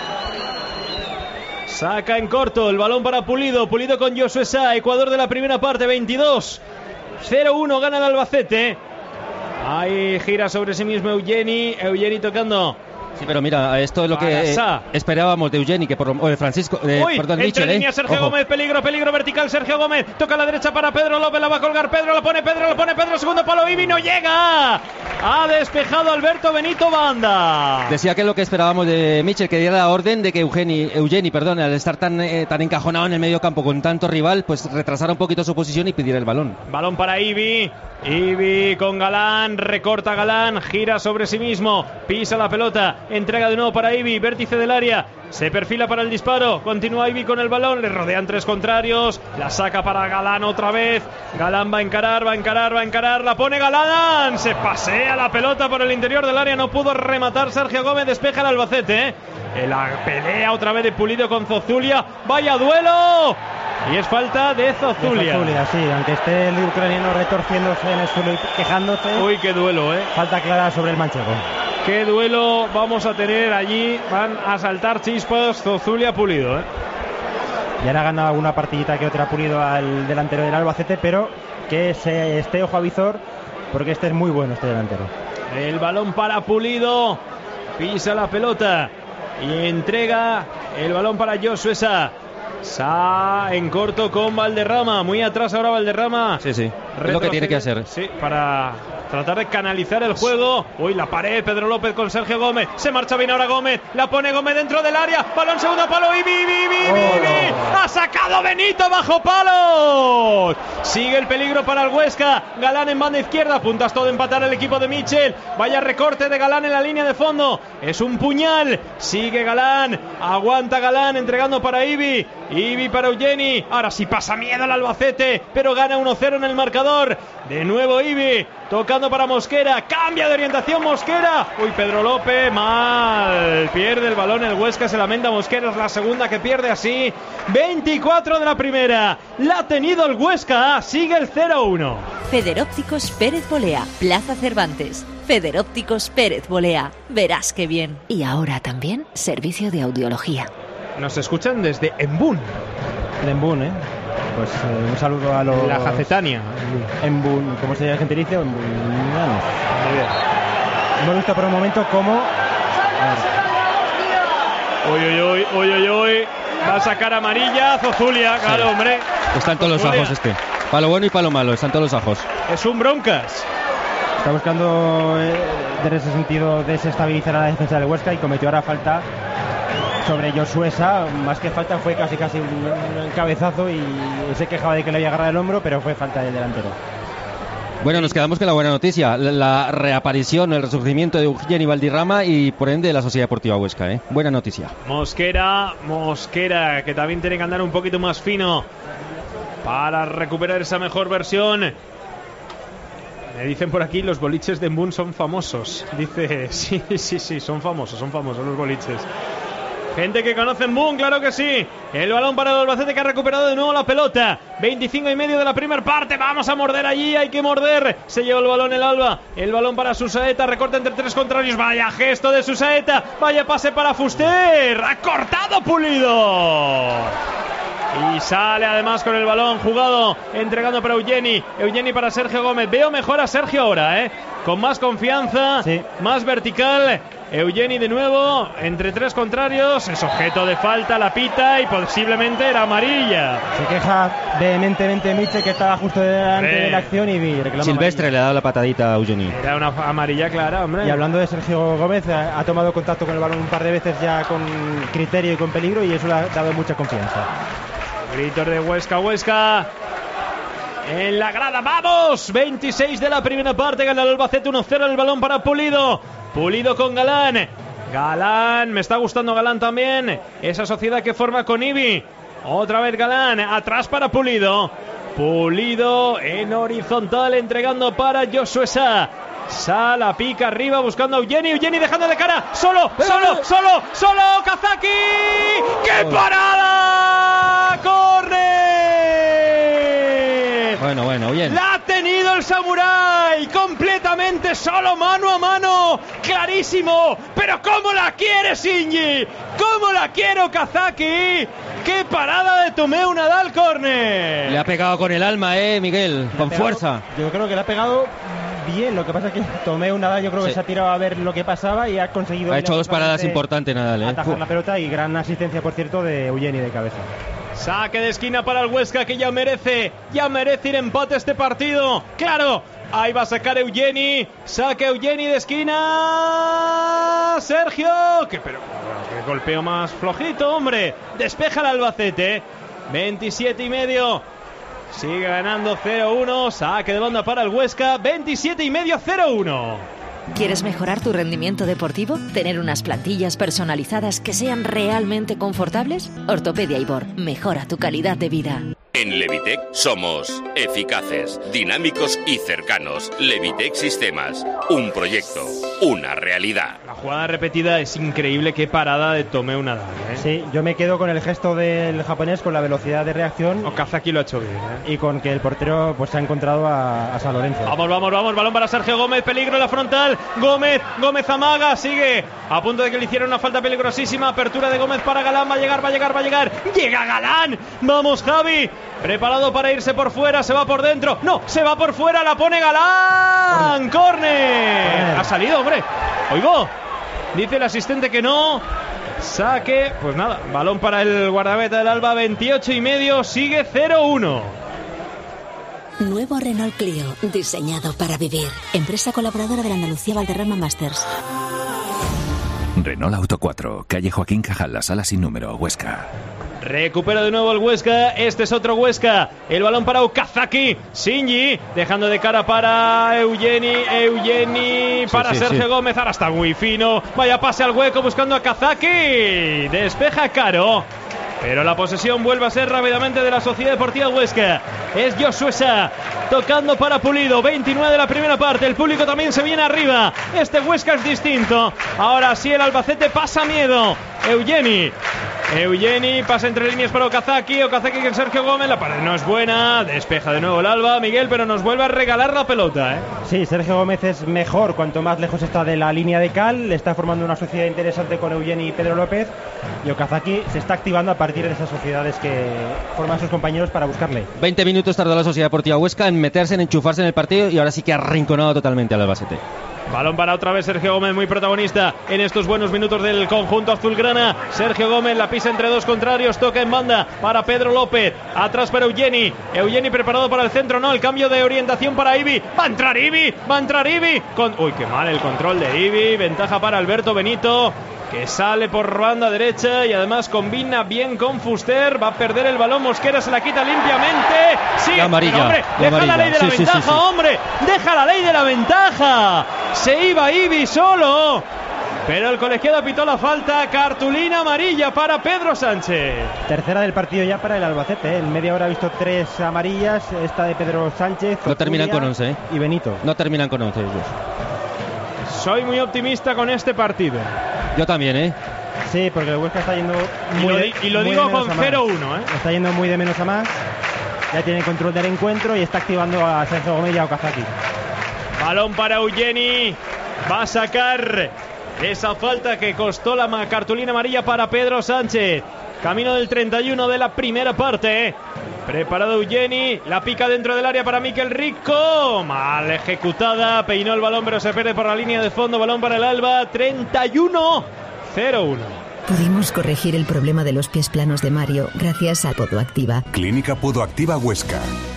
Saca en corto el balón para Pulido. Pulido con Josué Sá, Ecuador de la primera parte, 22. 0-1 gana el Albacete. Ahí gira sobre sí mismo Eugeni tocando. Sí, pero mira, esto es lo que esperábamos de Eugeni, que por Francisco, perdón, Michel, línea Sergio Gómez, peligro vertical, Sergio Gómez, toca a la derecha para Pedro López, la va a colgar Pedro, lo pone Pedro, segundo palo, Ibi no llega, ha despejado Alberto Benito Banda. Decía que lo que esperábamos de Michel, que diera la orden de que Eugeni, al estar tan encajonado en el medio campo con tanto rival, pues retrasara un poquito su posición y pidiera el balón. Balón para Ibi con Galán, recorta Galán, gira sobre sí mismo, pisa la pelota, entrega de nuevo para Ibi, vértice del área, se perfila para el disparo, continúa Ibi con el balón, le rodean 3 contrarios, la saca para Galán otra vez, Galán va a encarar, la pone Galán, se pasea la pelota por el interior del área, no pudo rematar Sergio Gómez, despeja el Albacete, la pelea otra vez de Pulido con Zozulia, vaya duelo, y es falta de Zozulia. Sí, aunque esté el ucraniano retorciéndose en el suelo y quejándose. Uy, qué duelo, Falta clara sobre el manchego. Qué duelo vamos a tener allí. Van a saltar chispas Zozulia Pulido, Ya le ha ganado alguna partidita que otra Pulido al delantero del Albacete, pero que se esté ojo a visor, porque este es muy bueno, este delantero. El balón para Pulido, pisa la pelota y entrega el balón para Josué Sá en corto con Valderrama, muy atrás ahora Valderrama. Sí, es lo que tiene que hacer. Sí, para tratar de canalizar el juego. Uy, la pared, Pedro López con Sergio Gómez, se marcha bien ahora Gómez, la pone Gómez dentro del área, balón segundo palo, Ibi, ha sacado Benito bajo palos, sigue el peligro para el Huesca, Galán en banda izquierda, puntas todo empatar el equipo de Michel, vaya recorte de Galán en la línea de fondo, es un puñal, sigue Galán, aguanta Galán entregando para Ibi para Eugeni, ahora sí pasa miedo al Albacete, pero gana 1-0 en el marcador, de nuevo Ibi, tocando para Mosquera, cambia de orientación Mosquera, uy, Pedro López, mal, pierde el balón el Huesca, se lamenta Mosquera, es la segunda que pierde así, 24 de la primera, la ha tenido el Huesca, sigue el 0-1. Federópticos Pérez Bolea, Plaza Cervantes. Federópticos Pérez Bolea, verás qué bien. Y ahora también servicio de audiología. Nos escuchan desde Embún. Embún, Pues un saludo a los... La Jacetania. Embún, ¿cómo se llama el gentilicio? Embúnanos. Hemos visto por un momento cómo... Uy. Va a sacar amarilla Zozulia, claro, hombre. Están todos los ajos Palo bueno y palo malo, están todos los ajos. Es un broncas. Está buscando en ese sentido desestabilizar a la defensa del Huesca y cometió ahora falta sobre Josuesa. Más que falta fue casi un cabezazo y se quejaba de que le había agarrado el hombro, pero fue falta del delantero. Bueno, nos quedamos con la buena noticia, la reaparición, el resurgimiento de Eugeni Valderrama y por ende la Sociedad Deportiva Huesca, ¿eh? Buena noticia. Mosquera, que también tiene que andar un poquito más fino para recuperar esa mejor versión. Me dicen por aquí, los boliches de Mbun son famosos. Dice, sí, son famosos los boliches. Gente que conoce Mbun, claro que sí. El balón para el Albacete, que ha recuperado de nuevo la pelota. 25,5 de la primera parte. Vamos a morder allí, hay que morder. Se lleva el balón el Alba. El balón para Susaeta, recorta entre 3 contrarios. Vaya gesto de Susaeta. Vaya pase para Fuster. Ha cortado Pulido. Y sale además con el balón jugado, entregando para Eugeni para Sergio Gómez. Veo mejor a Sergio ahora, con más confianza, sí, más vertical. Eugeni de nuevo, entre 3 contrarios, es objeto de falta, la pita y posiblemente era amarilla. Se queja vehementemente Miche, que estaba justo delante de la acción y reclama Silvestre amarilla. Le ha dado la patadita a Eugeni. Era una amarilla clara, hombre. Y hablando de Sergio Gómez, ha tomado contacto con el balón un par de veces ya con criterio y con peligro, y eso le ha dado mucha confianza. Gritos de Huesca en la grada, ¡vamos! 26 de la primera parte, gana el Albacete 1-0, el balón para Pulido con Galán, me está gustando Galán también, esa sociedad que forma con Ibi, otra vez Galán, atrás para Pulido en horizontal, entregando para Josuesa. Sala, pica arriba buscando a Eugeni dejando de cara, solo, Kazaki, ¡qué parada! ¡Córner! Bueno, bien. La ha tenido el Samurái, completamente solo, mano a mano, clarísimo, pero ¿cómo la quiere Shinji? ¿Cómo la quiero Kazaki? ¡Qué parada de Tomeu Nadal, córner! Le ha pegado con el alma, Miguel, con fuerza. Yo creo que le ha pegado bien, lo que pasa es que Tomeu Nadal, yo creo que se ha tirado a ver lo que pasaba y ha conseguido... Ha hecho 2 paradas importantes Nadal, atajar la pelota y gran asistencia, por cierto, de Eugeni de cabeza. Saque de esquina para el Huesca, que ya merece ir empate este partido. ¡Claro! Ahí va a sacar Eugeni. Saque Eugeni de esquina. Sergio. Qué golpeo más flojito, hombre. Despeja el Albacete. 27,5. Sigue ganando 0-1. Saque de banda para el Huesca. 27,5, 0-1. ¿Quieres mejorar tu rendimiento deportivo? ¿Tener unas plantillas personalizadas que sean realmente confortables? Ortopedia Ibor mejora tu calidad de vida. En Levitec somos eficaces, dinámicos y cercanos. Levitec Sistemas, un proyecto, una realidad. La jugada repetida es increíble, qué parada de Tomeu Nadal, Sí, yo me quedo con el gesto del japonés, con la velocidad de reacción. Okazaki lo ha hecho bien, Y con que el portero se ha encontrado a San Lorenzo. Vamos, balón para Sergio Gómez, peligro en la frontal. Gómez amaga, sigue a punto de que le hicieran una falta peligrosísima. Apertura de Gómez para Galán, va a llegar. Llega Galán, vamos Javi. Preparado para irse por fuera, se va por dentro. No, se va por fuera, la pone Galán. ¡Córner! Ha salido, hombre. Oigo, dice el asistente que no. Saque, pues nada, balón para el guardameta del Alba, 28,5, sigue 0-1. Nuevo Renault Clio, diseñado para vivir. Empresa colaboradora de la Andalucía Valderrama Masters. Renault Auto 4, calle Joaquín Cajal, la sala sin número, Huesca. Recupera de nuevo el Huesca, este es otro Huesca. El balón para Okazaki, Shinji, dejando de cara para Eugeni para Sergio Gómez, ahora está muy fino. Vaya pase al hueco buscando a Kazaki. Despeja Caro. Pero la posesión vuelve a ser rápidamente de la Sociedad Deportiva Huesca. Es Josuesa tocando para Pulido. 29 de la primera parte. El público también se viene arriba. Este Huesca es distinto. Ahora sí el Albacete pasa miedo. Eugeni pasa entre líneas para Okazaki con Sergio Gómez, la pared no es buena, despeja de nuevo el Alba, Miguel, pero nos vuelve a regalar la pelota, Sí, Sergio Gómez es mejor cuanto más lejos está de la línea de cal, le está formando una sociedad interesante con Eugeni y Pedro López, y Okazaki se está activando a partir de esas sociedades que forman sus compañeros para buscarle. 20 minutos tardó la Sociedad Deportiva Huesca en meterse, en enchufarse en el partido, y ahora sí que ha arrinconado totalmente al Albacete. Balón para otra vez Sergio Gómez, muy protagonista en estos buenos minutos del conjunto azulgrana. Sergio Gómez la pisa entre dos contrarios, toca en banda para Pedro López, atrás para Eugeni. Eugeni preparado para el centro, no, el cambio de orientación para Ivi. Va a entrar Ivi. Uy, qué mal el control de Ivi. Ventaja para Alberto Benito, que sale por banda derecha y además combina bien con Fuster. Va a perder el balón Mosquera, se la quita limpiamente. Sí, amarilla, pero, hombre, deja la ley de la ventaja, hombre. Deja la ley de la ventaja. Se iba Ivi solo, pero el colegiado pitó la falta. Cartulina amarilla para Pedro Sánchez. Tercera del partido ya para el Albacete. En media hora ha visto 3 amarillas. Esta de Pedro Sánchez. No terminan con 11, y Benito. No terminan con 11 ellos. Soy muy optimista con este partido. Yo también, Sí, porque el Huesca está yendo y lo digo con 0-1, Está yendo muy de menos a más. Ya tiene control del encuentro y está activando a Sergio Gómez y a Okazaki. Balón para Eugeni. Va a sacar esa falta que costó la cartulina amarilla para Pedro Sánchez. Camino del 31 de la primera parte. Preparado Eugeni, la pica dentro del área para Miquel Rico. Mal ejecutada, peinó el balón pero se pierde por la línea de fondo. Balón para el Alba, 31-0-1. Pudimos corregir el problema de los pies planos de Mario gracias a Podoactiva. Clínica Podoactiva Huesca.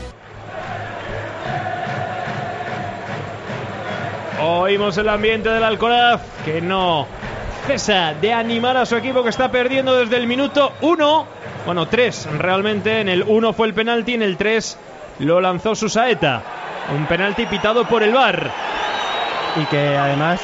Oímos el ambiente del Alcoraz, que no cesa de animar a su equipo, que está perdiendo desde el minuto 1. Bueno, 3 realmente. En el 1 fue el penalti, en el 3 lo lanzó Susaeta. Un penalti pitado por el VAR. Y que además...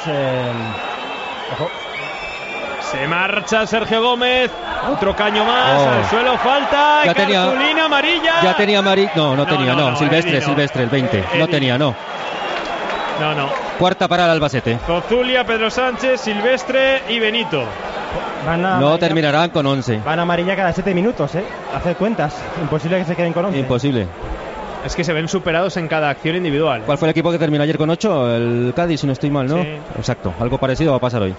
Se marcha Sergio Gómez. Otro caño más al suelo. Falta. Ya cartulina amarilla. Ya tenía amarilla. No tenía. Silvestre, el 20. No tenía. No. Cuarta para el Albacete. Zozulia, Pedro Sánchez, Silvestre y Benito. No terminarán con 11. Van a amarilla cada 7 minutos, Hacer cuentas. Imposible que se queden con 11. Imposible. Es que se ven superados en cada acción individual. ¿Cuál fue el equipo que terminó ayer con 8? El Cádiz, si no estoy mal, ¿no? Sí. Exacto. Algo parecido va a pasar hoy.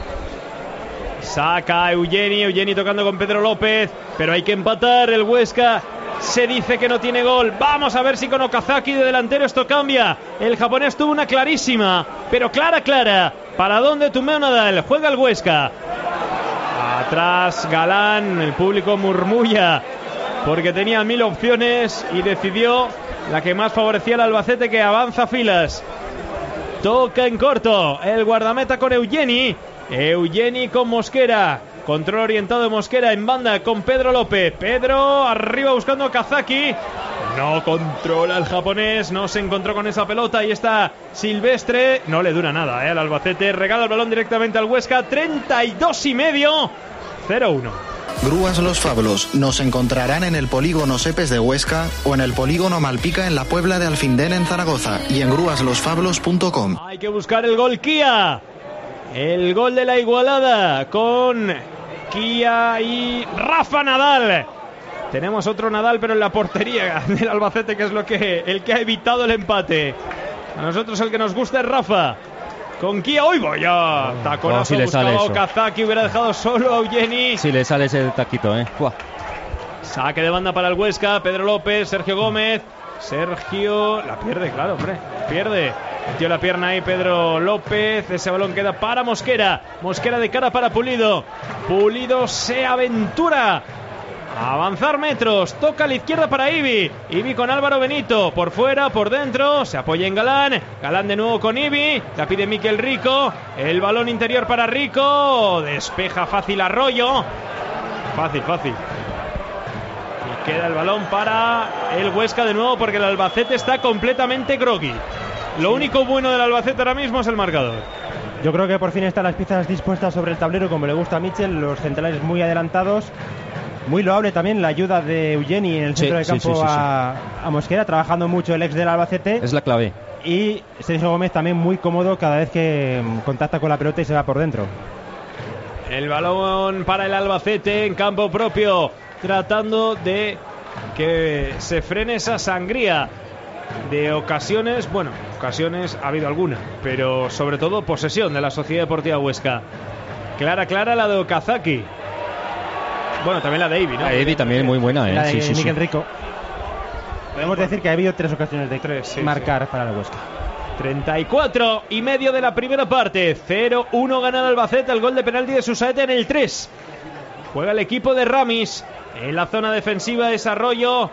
Saca Eugeni tocando con Pedro López, pero hay que empatar. El Huesca se dice que no tiene gol. Vamos a ver si con Okazaki de delantero esto cambia. El japonés tuvo una clarísima, pero clara. ¿Para dónde Tumeo Nadal? Juega el Huesca. Atrás Galán, el público murmulla porque tenía 1000 opciones y decidió la que más favorecía al Albacete, que avanza filas. Toca en corto el guardameta con Eugeni con Mosquera. Control orientado de Mosquera en banda con Pedro López. Pedro arriba buscando a Kazaki. No controla el japonés. No se encontró con esa pelota. Ahí está Silvestre. No le dura nada al Albacete. Regala el balón directamente al Huesca. 32,5. 0-1. Grúas Los Fablos. Nos encontrarán en el polígono Sepes de Huesca o en el polígono Malpica en la Puebla de Alfindén en Zaragoza y en grúaslosfablos.com. Hay que buscar el gol Kia. El gol de la igualada con Kia y Rafa Nadal. Tenemos otro Nadal, pero en la portería del Albacete, que es el que ha evitado el empate. A nosotros el que nos gusta es Rafa. Con Kia, hoy voy ya. Taconazo, si le buscaba Okazaki, hubiera dejado solo a Eugeni. Si le sale ese taquito, Saque de banda para el Huesca. Pedro López, Sergio Gómez. Sergio la pierde, claro, hombre. Pierde. Metió la pierna ahí Pedro López. Ese balón queda para Mosquera. Mosquera de cara para Pulido. Pulido se aventura a avanzar metros. Toca a la izquierda para Ivi. Ivi con Álvaro Benito. Por fuera, por dentro. Se apoya en Galán. Galán de nuevo con Ivi. La pide Miquel Rico. El balón interior para Rico. Despeja fácil Arroyo. Fácil. Y queda el balón para el Huesca de nuevo, porque el Albacete está completamente groggy. Lo único bueno del Albacete ahora mismo es el marcador. Yo creo que por fin están las piezas dispuestas sobre el tablero como le gusta a Michel. Los centrales muy adelantados. Muy loable también la ayuda de Eugeni en el centro de campo a Mosquera, trabajando mucho el ex del Albacete. Es la clave. Y Sergio Gómez también muy cómodo cada vez que contacta con la pelota y se va por dentro. El balón para el Albacete en campo propio, tratando de que se frene esa sangría de ocasiones. Bueno, ocasiones ha habido alguna, pero sobre todo posesión de la Sociedad Deportiva Huesca. Clara la de Okazaki. Bueno, también la de Ivi, ¿no? La de Ivi también muy buena, La de Miguel Rico. Podemos decir que ha habido 3 ocasiones de marcar para la Huesca. 34 y medio de la primera parte. 0-1 gana el Albacete. El gol de penalti de Susaeta en el 3. Juega el equipo de Ramis. En la zona defensiva es Arroyo.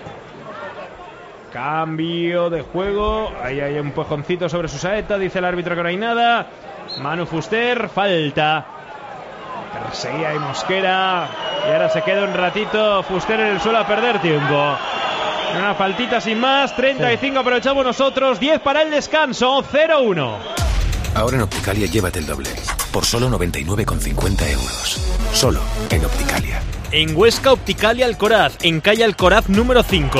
Cambio de juego. Ahí hay un empujoncito sobre Susaeta. Dice el árbitro que no hay nada. Manu Fuster. Falta. Perseguía ahí Mosquera. Y ahora se queda un ratito Fuster en el suelo a perder tiempo. Una faltita sin más. 35 aprovechamos nosotros. 10 para el descanso. 0-1. Ahora en Opticalia llévate el doble. Por solo 99,50 euros. Solo en Opticalia. En Huesca, Opticalia Alcoraz. En calle Alcoraz número 5.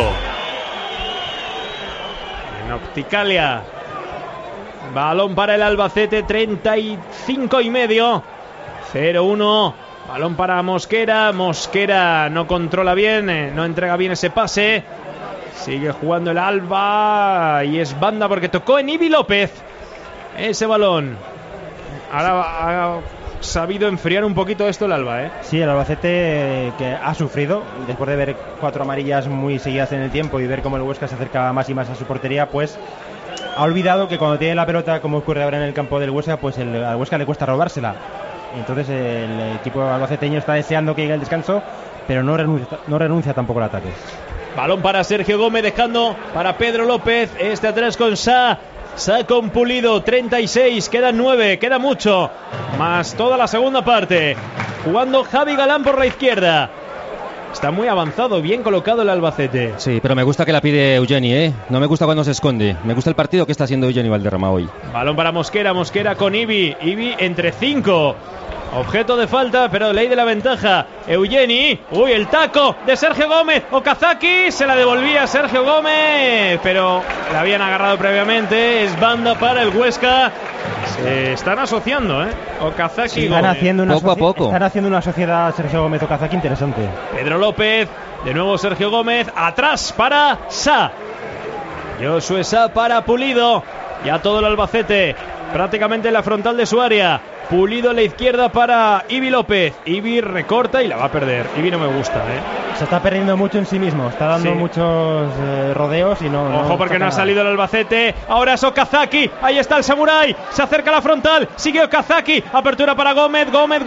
En Opticalia. Balón para el Albacete. 35 y medio. 0-1. Balón para Mosquera. Mosquera no controla bien. No entrega bien ese pase. Sigue jugando el Alba. Y es banda porque tocó en Ibi López ese balón. Ahora ha sabido enfriar un poquito esto el Alba, ¿eh? Sí, el Albacete que ha sufrido después de ver 4 amarillas muy seguidas en el tiempo y ver cómo el Huesca se acerca más y más a su portería, pues ha olvidado que cuando tiene la pelota, como ocurre ahora en el campo del Huesca, pues al Huesca le cuesta robársela. Entonces el equipo albaceteño está deseando que llegue el descanso, pero no renuncia tampoco al ataque. Balón para Sergio Gómez, dejando para Pedro López. Este atrás con Sa con Pulido. 36, quedan 9, queda mucho. Más toda la segunda parte. Jugando Javi Galán por la izquierda. Está muy avanzado, bien colocado el Albacete. Sí, pero me gusta que la pide Eugeni, ¿eh? No me gusta cuando se esconde. Me gusta el partido que está haciendo Eugeni Valderrama hoy. Balón para Mosquera, Mosquera con Ibi. Ibi entre 5. Objeto de falta, pero ley de la ventaja. Eugeni. Uy, el taco de Sergio Gómez. Okazaki se la devolvía Sergio Gómez, pero la habían agarrado previamente. Es banda para el Huesca. Se están asociando, ¿eh? Okazaki. Están haciendo poco a poco. Están haciendo una sociedad Sergio Gómez Okazaki interesante. Pedro López. De nuevo Sergio Gómez. Atrás para Sa. Josué Sa para Pulido. Ya todo el Albacete prácticamente en la frontal de su área. Pulido a la izquierda para Ibi López. Ibi recorta y la va a perder. Ibi no me gusta, ¿eh? Se está perdiendo mucho en sí mismo. Está dando muchos rodeos y no. Ojo porque no ha salido el Albacete. Ahora es Okazaki. Ahí está el Samurai. Se acerca a la frontal. Sigue Okazaki. Apertura para Gómez. Gómez.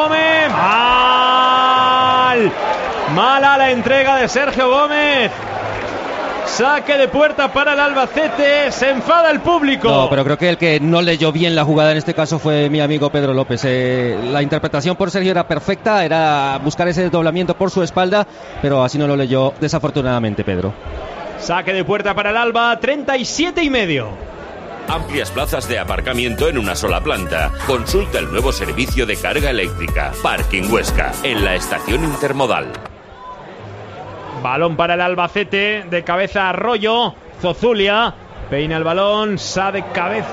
Mala la entrega de Sergio Gómez. Saque de puerta para el Albacete. Se enfada el público. No, pero creo que el que no leyó bien la jugada en este caso fue mi amigo Pedro López. La interpretación por Sergio era perfecta. Era buscar ese desdoblamiento por su espalda, pero así no lo leyó desafortunadamente Pedro. Saque de puerta para el Alba. 37 y medio. Amplias plazas de aparcamiento en una sola planta. Consulta el nuevo servicio de carga eléctrica. Parking Huesca, en la estación intermodal. Balón para el Albacete, de cabeza Arroyo, Zozulia, peina el balón, Sa de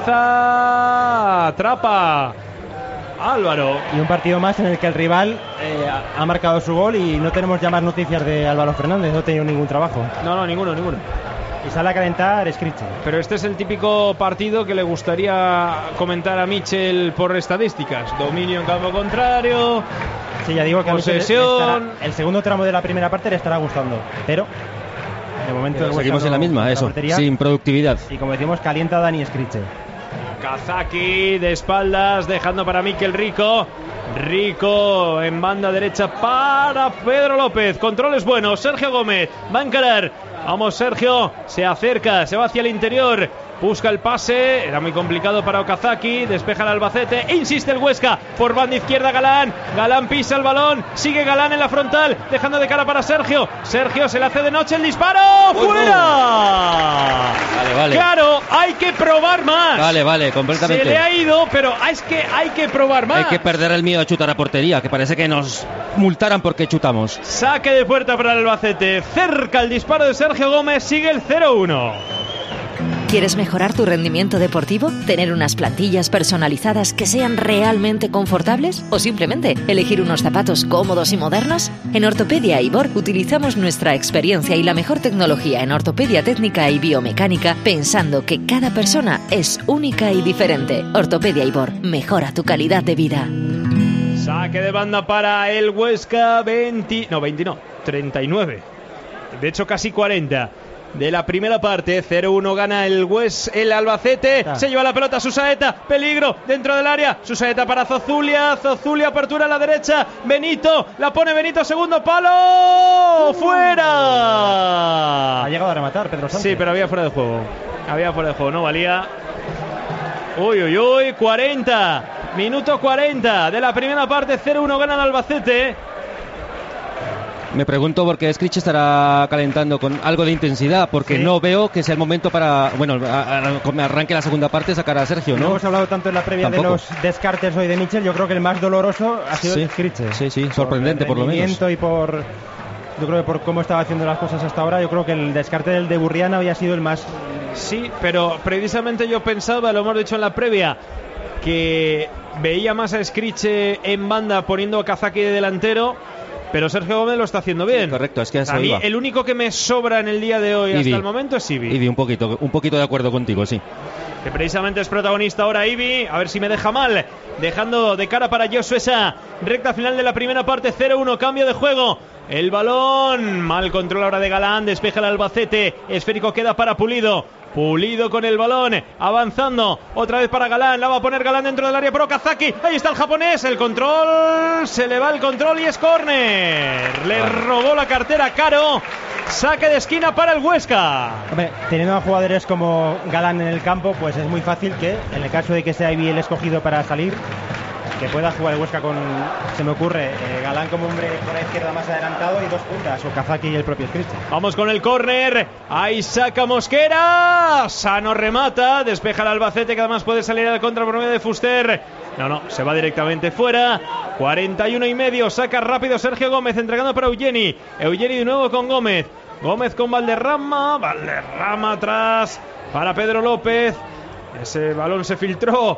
cabeza, atrapa Álvaro. Y un partido más en el que el rival ha marcado su gol y no tenemos ya más noticias de Álvaro Fernández, no ha tenido ningún trabajo. No, ninguno. Y sale a calentar Scriche. Pero este es el típico partido que le gustaría comentar a Michel por estadísticas. Dominio en campo contrario. Sí, ya digo que posesión. El segundo tramo de la primera parte le estará gustando, pero de momento seguimos en la misma, eso, sin productividad. Y como decimos, calienta Dani Scriche. Kazaki de espaldas, dejando para Mikel Rico. Rico en banda derecha para Pedro López. Controles buenos. Sergio Gómez va a encarar. Vamos, Sergio. Se acerca, se va hacia el interior. Busca el pase. Era muy complicado para Okazaki. Despeja el Albacete. Insiste el Huesca. Por banda izquierda Galán. Galán pisa el balón. Sigue Galán en la frontal. Dejando de cara para Sergio. Sergio se le hace de noche el disparo. ¡Fuera! Vale. Claro, hay que probar más. Vale, completamente. Se le ha ido, pero es que hay que probar más. Hay que perder el miedo a chutar a portería, que parece que nos multaran porque chutamos. Saque de puerta para el Albacete. Cerca el disparo de Sergio Gómez. Sigue el 0-1. ¿Quieres mejorar tu rendimiento deportivo? ¿Tener unas plantillas personalizadas que sean realmente confortables? ¿O simplemente elegir unos zapatos cómodos y modernos? En Ortopedia Ibor utilizamos nuestra experiencia y la mejor tecnología en ortopedia técnica y biomecánica, pensando que cada persona es única y diferente. Ortopedia Ibor, mejora tu calidad de vida. Saque de banda para el Huesca. 39. De hecho, casi 40. de la primera parte. 0-1 gana el Albacete. Se lleva la pelota Susaeta. Peligro dentro del área. Susaeta para Zozulia. Zozulia, apertura a la derecha. Benito. La pone Benito. Segundo palo. ¡Fuera! Ha llegado a rematar Pedro Sánchez. Sí, pero había fuera de juego. No valía. Uy. 40. Minuto 40 de la primera parte. 0-1 gana el Albacete. Me pregunto por qué Skrich estará calentando con algo de intensidad, porque no veo que sea el momento para, arranque la segunda parte, sacar a Sergio, ¿no? No hemos hablado tanto en la previa de los descartes hoy de Mitchell. Yo creo que el más doloroso ha sido Skrich. Sí, sorprendente por lo menos. Y yo creo que por cómo estaba haciendo las cosas hasta ahora, yo creo que el descarte del de Burriana había sido el más... Sí, pero precisamente yo pensaba, lo hemos dicho en la previa, que veía más a Skrich en banda poniendo a Kazaki de delantero. Pero Sergio Gómez lo está haciendo bien. Sí, correcto, es que a mí el único que me sobra en el día de hoy hasta el momento es Ibi. Ibi, un poquito de acuerdo contigo, sí. Que precisamente es protagonista ahora Ibi. A ver si me deja mal. Dejando de cara para Josu esa recta final de la primera parte. 0-1, cambio de juego. El balón, mal control ahora de Galán. Despeja el Albacete. Esférico queda para Pulido. Pulido con el balón, avanzando, otra vez para Galán, la va a poner Galán dentro del área, pero Kazaki, ahí está el japonés, el control, se le va el control y es córner, le robó la cartera Caro, saque de esquina para el Huesca. Hombre, teniendo a jugadores como Galán en el campo, pues es muy fácil que, en el caso de que sea Ibi el escogido para salir, que pueda jugar el Huesca con, se me ocurre, Galán como hombre por la izquierda más adelantado y dos puntas, o Kazaki y el propio Skrich. Vamos con el córner, ahí saca Mosquera, Sano remata, despeja el Albacete que además puede salir al contra por medio de Fuster. No, se va directamente fuera. 41,5, saca rápido Sergio Gómez, entregando para Eugeni de nuevo con Gómez con Valderrama atrás para Pedro López, ese balón se filtró.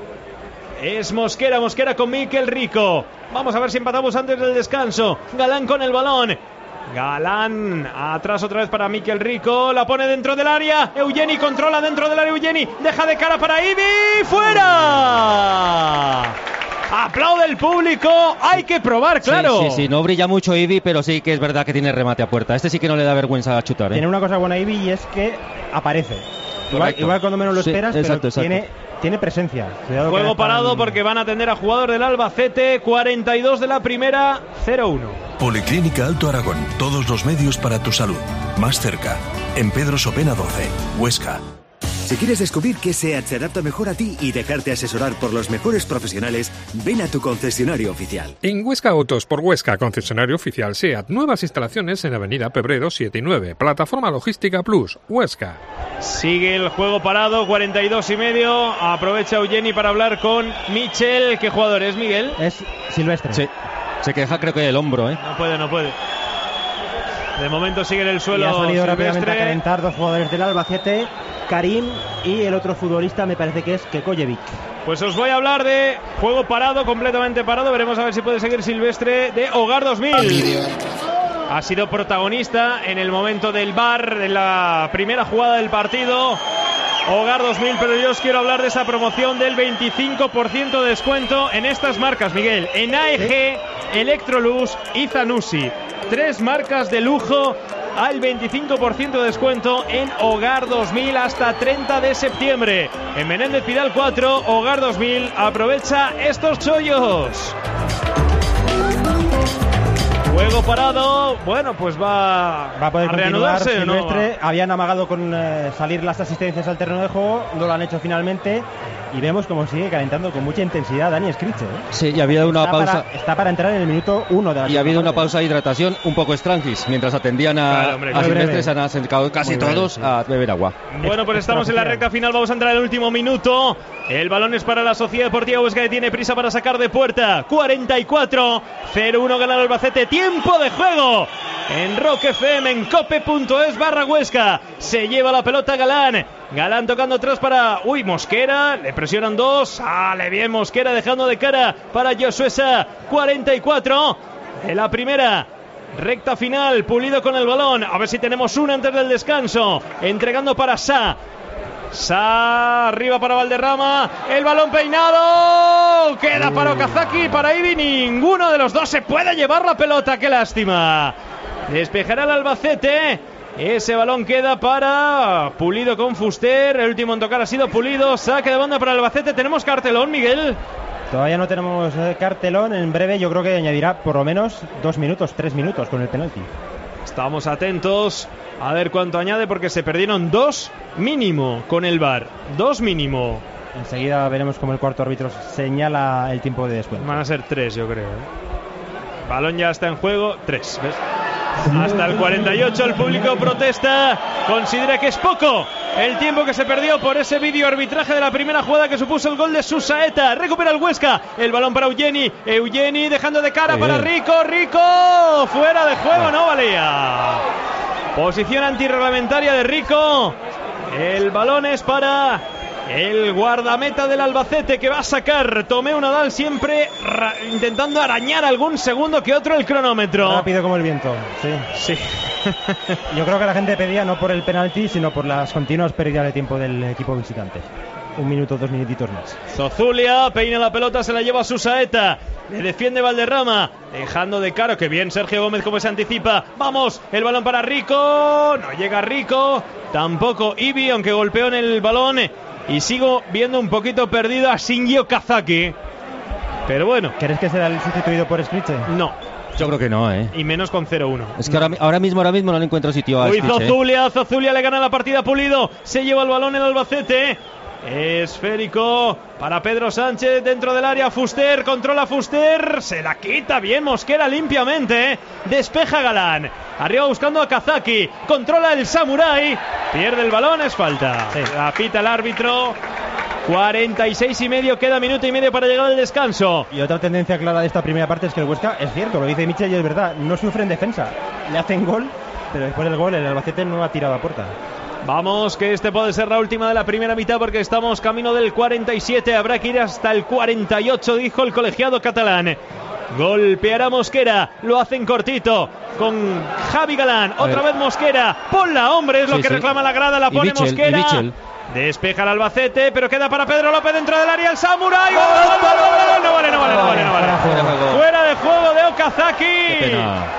Es Mosquera con Miquel Rico. Vamos a ver si empatamos antes del descanso. Galán con el balón. Galán atrás otra vez para Miquel Rico. La pone dentro del área. Eugeni controla dentro del área. Eugeni deja de cara para Ibi. ¡Fuera! Aplaude el público. Hay que probar, claro. Sí, no brilla mucho Ibi, pero sí que es verdad que tiene remate a puerta. Este sí que no le da vergüenza a chutar, ¿eh? Tiene una cosa buena Ibi y es que aparece. Igual cuando menos lo esperas, exacto. Tiene presencia. Juego parado porque van a atender a jugador del Albacete. 42 de la primera, 0-1. Policlínica Alto Aragón. Todos los medios para tu salud. Más cerca. En Pedro Sopena 12, Huesca. Si quieres descubrir qué SEAT se adapta mejor a ti y dejarte asesorar por los mejores profesionales, ven a tu concesionario oficial. En Huesca Autos por Huesca, concesionario oficial SEAT. Nuevas instalaciones en Avenida Pebredo 7 y 9. Plataforma Logística Plus, Huesca. Sigue el juego parado, 42,5. Aprovecha Eugeni para hablar con Mitchell. ¿Qué jugador es, Miguel? Es Silvestre. Sí. Se queja creo que del hombro, ¿eh? No puede. De momento sigue en el suelo. Y ha salido Silvestre. Rápidamente a calentar dos jugadores del Albacete, Karim y el otro futbolista me parece que es Kekojevic. Pues os voy a hablar de juego parado, completamente parado. Veremos a ver si puede seguir Silvestre de Hogar 2000. Ha sido protagonista en el momento del VAR, en la primera jugada del partido. Hogar 2000, pero yo os quiero hablar de esa promoción del 25% de descuento en estas marcas, Miguel. En AEG, Electrolux y Zanussi. 3 marcas de lujo al 25% de descuento en Hogar 2000 hasta 30 de septiembre. En Menéndez Pidal 4, Hogar 2000, aprovecha estos chollos. Juego parado, bueno, pues va a poder reanudarse, Silvestre. ¿No? Habían amagado con salir las asistencias al terreno de juego, no lo han hecho finalmente. Y vemos como sigue calentando con mucha intensidad Dani Skrich, ¿eh? Sí, y ha habido una pausa. Está para entrar en el minuto 1 de la. Y ha habido una pausa de hidratación un poco extranjis. Mientras atendían a Silvestre, se han acercado casi todos a beber agua. Bueno, pues estamos en la recta final. Vamos a entrar en el último minuto. El balón es para la Sociedad Deportiva Huesca, que tiene prisa para sacar de puerta. 44, 0-1 gana el Albacete. Tiempo de juego en Rock FM, en cope.es/Huesca. Se lleva la pelota Galán tocando atrás para Mosquera, le presionan dos, sale bien Mosquera dejando de cara para Josuesa. 44 de la primera recta final. Pulido con el balón, a ver si tenemos una antes del descanso, entregando para Sa arriba para Valderrama, el balón peinado, queda para Okazaki, para Ibi, ninguno de los dos se puede llevar la pelota, qué lástima. Despejará el Albacete. Ese balón queda para Pulido con Fuster. El último en tocar ha sido Pulido. Saque de banda para el Albacete. Tenemos cartelón, Miguel. Todavía no tenemos cartelón. En breve yo creo que añadirá por lo menos 2 minutos, 3 minutos con el penalti. Estamos atentos a ver cuánto añade, porque se perdieron 2 mínimo con el VAR. 2 mínimo. Enseguida veremos cómo el cuarto árbitro señala el tiempo de descuento. Van a ser 3, yo creo. Balón ya está en juego. 3, ¿ves? Hasta el 48 el público protesta, considera que es poco el tiempo que se perdió por ese vídeo arbitraje de la primera jugada que supuso el gol de Susaeta. Recupera el Huesca, el balón para Eugeni dejando de cara para Rico, fuera de juego, no valía. Posición antirreglamentaria de Rico. El balón es para el guardameta del Albacete, que va a sacar Tomeu Nadal, siempre intentando arañar algún segundo que otro el cronómetro. Rápido como el viento, sí. Yo creo que la gente pedía no por el penalti, sino por las continuas pérdidas de tiempo del equipo visitante. 1 minuto, 2 minutitos más. Zozulia peina la pelota, se la lleva a Susaeta. Le defiende Valderrama, dejando de caro. Que bien Sergio Gómez como se anticipa. Vamos, el balón para Rico. No llega Rico. Tampoco Ibi, aunque golpeó en el balón. Y sigo viendo un poquito perdido a Shinji Okazaki. Pero bueno. ¿Crees que será el sustituido por Scriche? No. Yo creo que no, Y menos con 0-1. Es que ahora mismo no le encuentro sitio a Scriche. Zozulia le gana la partida a Pulido. Se lleva el balón el Albacete. Esférico para Pedro Sánchez dentro del área. Fuster, controla Fuster. Se la quita bien Mosquera limpiamente. Despeja Galán. Arriba buscando a Kazaki. Controla el Samurai. Pierde el balón, es falta. La pita el árbitro. 46,5, queda minuto y medio para llegar al descanso. Y otra tendencia clara de esta primera parte es que el Huesca, es cierto, lo dice Michel y es verdad, no sufre en defensa. Le hacen gol, pero después del gol el Albacete no ha tirado a puerta. Vamos, que este puede ser la última de la primera mitad, porque estamos camino del 47. Habrá que ir hasta el 48, dijo el colegiado catalán. Golpeará Mosquera, lo hacen cortito con Javi Galán. Otra vez Mosquera, ponla, hombre, es lo que reclama la grada, la pone Mosquera. Despeja el Albacete, pero queda para Pedro López dentro del área. El Samurai. No vale. Fuera de juego de Okazaki.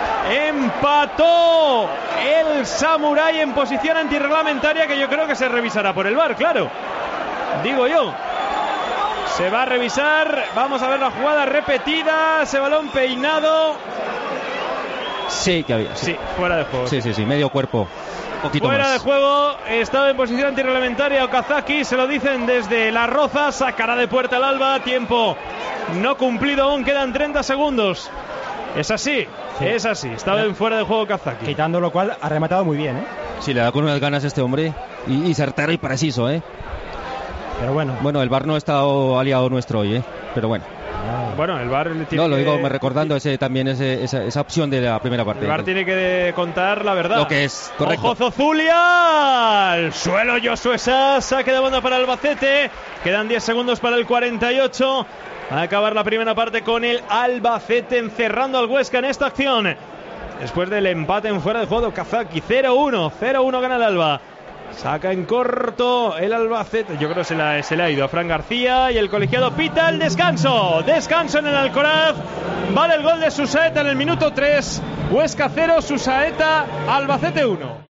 Empató el Samurai en posición antirreglamentaria, que yo creo que se revisará por el VAR, claro. Digo yo. Se va a revisar. Vamos a ver la jugada repetida. Ese balón peinado. Sí, que había. Sí, fuera de juego. Sí, medio cuerpo. Fuera de juego, estaba en posición antirreglamentaria Okazaki, se lo dicen desde Las Rozas, sacará de puerta el Alba, tiempo no cumplido aún, quedan 30 segundos. Es así, estaba en fuera de juego Okazaki. Quitando lo cual, ha rematado muy bien, Sí, le da con unas ganas este hombre, y certero y preciso, Pero bueno. Bueno, el VAR no ha estado aliado nuestro hoy, pero bueno. Bueno, el VAR tiene No, lo digo recordando esa opción de la primera parte. El VAR tiene que contar la verdad. Lo que es, correcto. ¡Ojo Zozulia! Al suelo Josué Sá, saque de banda para el Albacete. Quedan 10 segundos para el 48. Va a acabar la primera parte con el Albacete encerrando al Huesca en esta acción. Después del empate en fuera de juego, Kazaki 0-1 gana el Alba. Saca en corto el Albacete. Yo creo que se le ha ido a Fran García. Y el colegiado pita el descanso. Descanso en el Alcoraz. Vale el gol de Susaeta en el minuto 3. Huesca 0, Susaeta, Albacete 1.